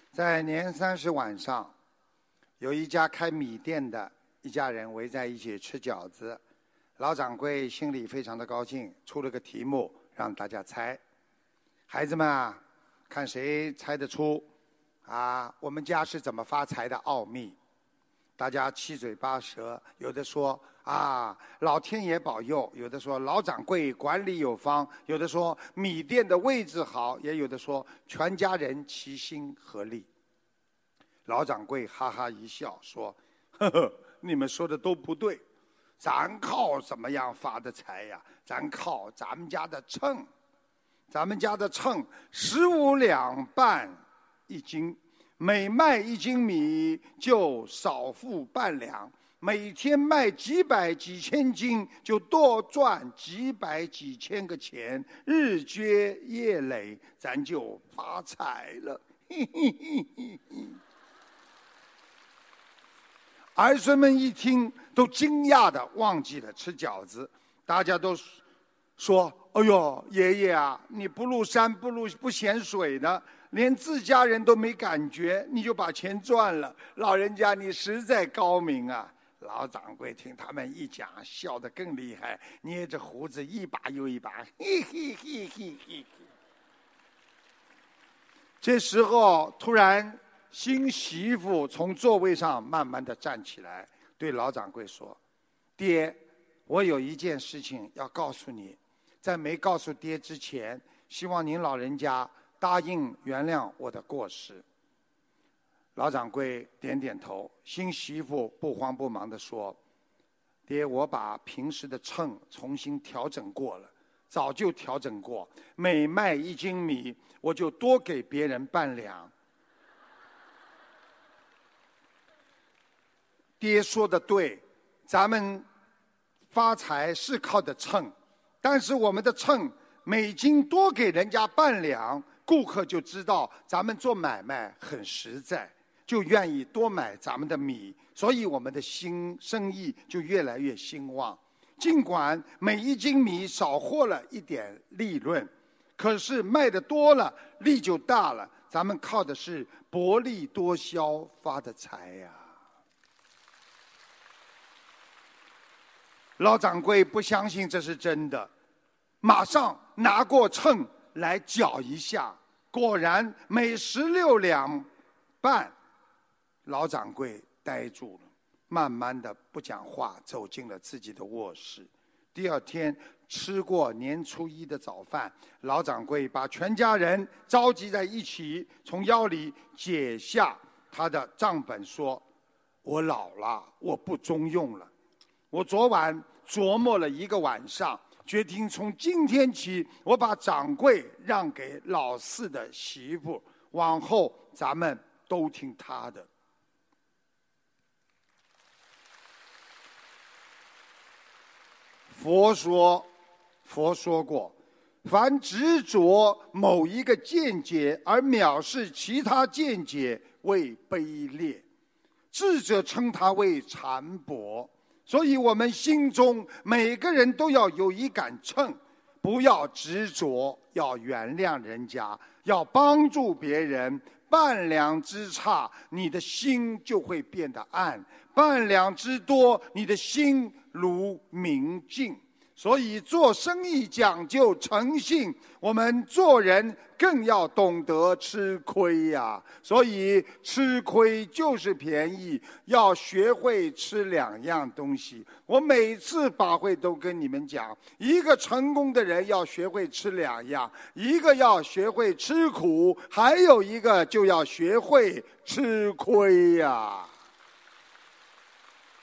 在年30晚上，有一家开米店的一家人围在一起吃饺子。老掌柜心里非常的高兴，出了个题目让大家猜。孩子们啊，看谁猜得出我们家是怎么发财的奥秘。大家七嘴八舌，有的说老天爷保佑，有的说老掌柜管理有方，有的说米店的位置好，也有的说全家人齐心合力。老掌柜哈哈一笑说：“呵呵，你们说的都不对，咱靠怎么样发的财呀？咱靠咱们家的秤，咱们家的秤15两半一斤。”每卖1斤米就少付半两，每天卖几百几千斤就多赚几百几千个钱，日积月累，咱就发财了。儿孙们一听都惊讶地忘记了吃饺子，大家都说：“哎呦，爷爷啊，你不入山不嫌水的。连自家人都没感觉，你就把钱赚了，老人家你实在高明啊！”老掌柜听他们一讲，笑得更厉害，捏着胡子一把又一把，嘿嘿嘿嘿嘿。这时候突然新媳妇从座位上慢慢地站起来，对老掌柜说：“爹，我有一件事情要告诉你，在没告诉爹之前，希望您老人家答应原谅我的过失。”老掌柜点点头，新媳妇不慌不忙地说：“爹，我把平时的秤重新调整过了，早就调整过，每卖1斤米，我就多给别人半两。”爹说的对，咱们发财是靠的秤，但是我们的秤每斤多给人家半两，顾客就知道咱们做买卖很实在，就愿意多买咱们的米，所以我们的生意就越来越兴旺。尽管每1斤米少获了一点利润，可是卖的多了，利就大了。咱们靠的是薄利多销发的财呀。老掌柜不相信这是真的，马上拿过秤来搅一下，果然每16两半。老掌柜呆住了，慢慢的不讲话，走进了自己的卧室。第二天吃过年初1的早饭，老掌柜把全家人召集在一起，从腰里解下他的账本说：“我老了，我不中用了。我昨晚琢磨了1个晚上，决定从今天起，我把掌柜让给老4的媳妇，往后咱们都听他的。”佛说过，凡执着某一个见解而藐视其他见解为卑劣，智者称它为禅薄。所以我们心中每个人都要有一杆秤，不要执着，要原谅人家，要帮助别人。半两之差，你的心就会变得暗；半两之多，你的心如明镜。所以做生意讲究诚信，我们做人更要懂得吃亏呀。所以吃亏就是便宜，要学会吃2样东西。我每次法会都跟你们讲，一个成功的人要学会吃2样，一个要学会吃苦，还有一个就要学会吃亏呀。